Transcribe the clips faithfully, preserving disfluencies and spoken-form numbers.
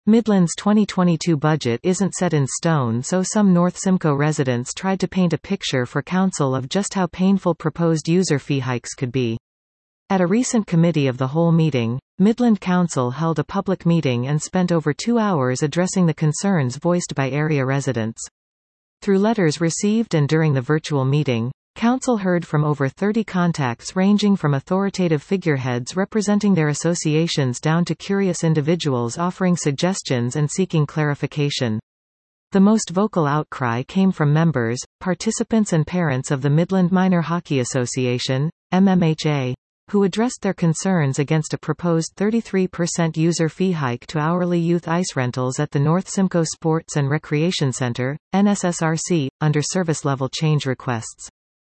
Midland's twenty twenty-two budget isn't set in stone, so some North Simcoe residents tried to paint a picture for council of just how painful proposed user fee hikes could be. At a recent committee of the whole meeting, Midland Council held a public meeting and spent over two hours addressing the concerns voiced by area residents. Through letters received and during the virtual meeting, Council heard from over thirty contacts ranging from authoritative figureheads representing their associations down to curious individuals offering suggestions and seeking clarification. The most vocal outcry came from members, participants and parents of the Midland Minor Hockey Association, M M H A, who addressed their concerns against a proposed thirty-three percent user fee hike to hourly youth ice rentals at the North Simcoe Sports and Recreation Center, N S S R C, under service level change requests.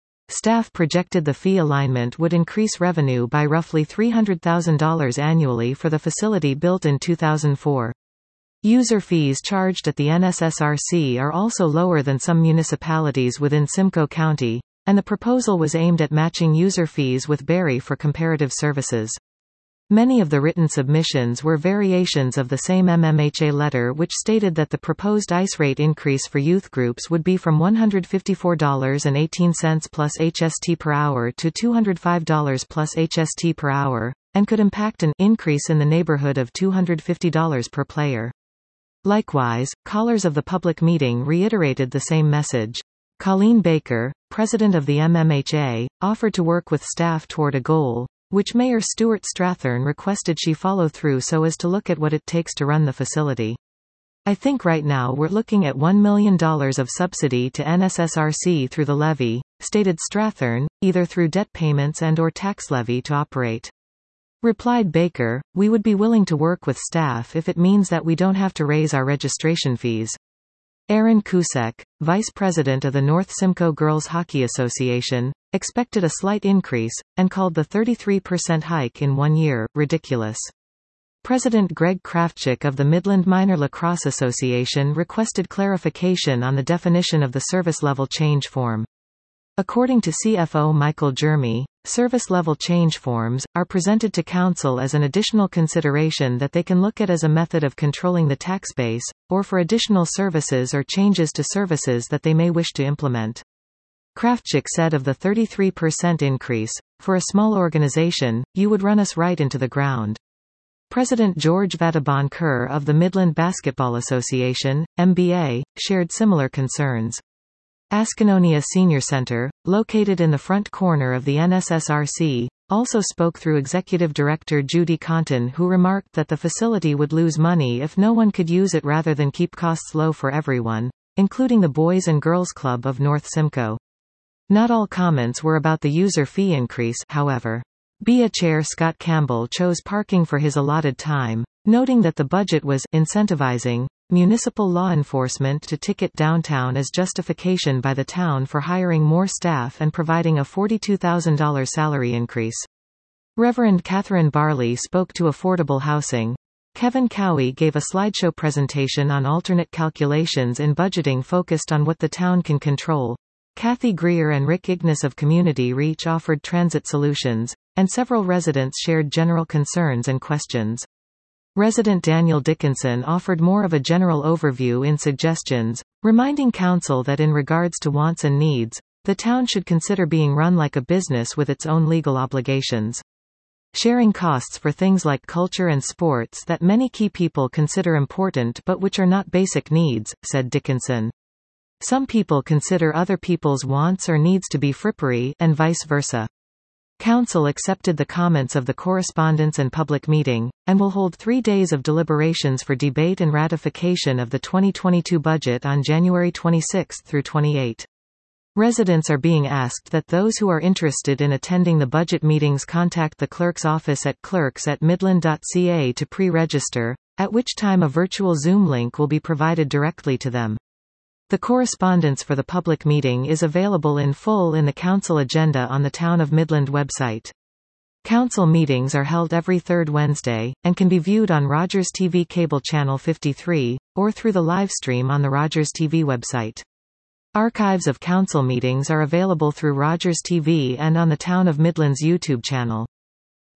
Staff projected the fee alignment would increase revenue by roughly three hundred thousand dollars annually for the facility built in two thousand four. User fees charged at the N S S R C are also lower than some municipalities within Simcoe County, and the proposal was aimed at matching user fees with Barrie for comparative services. Many of the written submissions were variations of the same M M H A letter, which stated that the proposed ice rate increase for youth groups would be from one hundred fifty-four dollars and eighteen cents plus H S T per hour to two hundred five dollars plus H S T per hour, and could impact an increase in the neighborhood of two hundred fifty dollars per player. Likewise, callers of the public meeting reiterated the same message. Colleen Baker, president of the M M H A, offered to work with staff toward a goal, which Mayor Stuart Strathern requested she follow through so as to look at what it takes to run the facility. I think right now we're looking at one million dollars of subsidy to N S S R C through the levy, stated Strathern, either through debt payments and or tax levy to operate. Replied Baker, we would be willing to work with staff if it means that we don't have to raise our registration fees. Aaron Kusek, vice president of the North Simcoe Girls Hockey Association, expected a slight increase, and called the thirty-three percent hike in one year ridiculous. President Greg Kraftchick of the Midland Minor Lacrosse Association requested clarification on the definition of the service level change form. According to C F O Michael Jeremy, service level change forms are presented to Council as an additional consideration that they can look at as a method of controlling the tax base, or for additional services or changes to services that they may wish to implement. Kraftchick said of the thirty-three percent increase, for a small organization, you would run us right into the ground. President George Vadabon Kerr of the Midland Basketball Association, M B A, shared similar concerns. Askononia Senior Center, located in the front corner of the N S S R C, also spoke through Executive Director Judy Conton, who remarked that the facility would lose money if no one could use it rather than keep costs low for everyone, including the Boys and Girls Club of North Simcoe. Not all comments were about the user fee increase, however. B A Chair Scott Campbell chose parking for his allotted time, noting that the budget was incentivizing municipal law enforcement to ticket downtown as justification by the town for hiring more staff and providing a forty-two thousand dollars salary increase. Reverend Catherine Barley spoke to Affordable Housing. Kevin Cowie gave a slideshow presentation on alternate calculations in budgeting focused on what the town can control. Kathy Greer and Rick Ignis of Community Reach offered transit solutions, and several residents shared general concerns and questions. Resident Daniel Dickinson offered more of a general overview in suggestions, reminding Council that in regards to wants and needs, the town should consider being run like a business with its own legal obligations. Sharing costs for things like culture and sports that many key people consider important but which are not basic needs, said Dickinson. Some people consider other people's wants or needs to be frippery, and vice versa. Council accepted the comments of the correspondence and public meeting, and will hold three days of deliberations for debate and ratification of the twenty twenty-two budget on January twenty-sixth through twenty-eighth. Residents are being asked that those who are interested in attending the budget meetings contact the clerk's office at clerks at midland dot c a to pre-register, at which time a virtual Zoom link will be provided directly to them. The correspondence for the public meeting is available in full in the Council agenda on the Town of Midland website. Council meetings are held every third Wednesday, and can be viewed on Rogers T V Cable Channel fifty-three, or through the live stream on the Rogers T V website. Archives of council meetings are available through Rogers T V and on the Town of Midland's YouTube channel.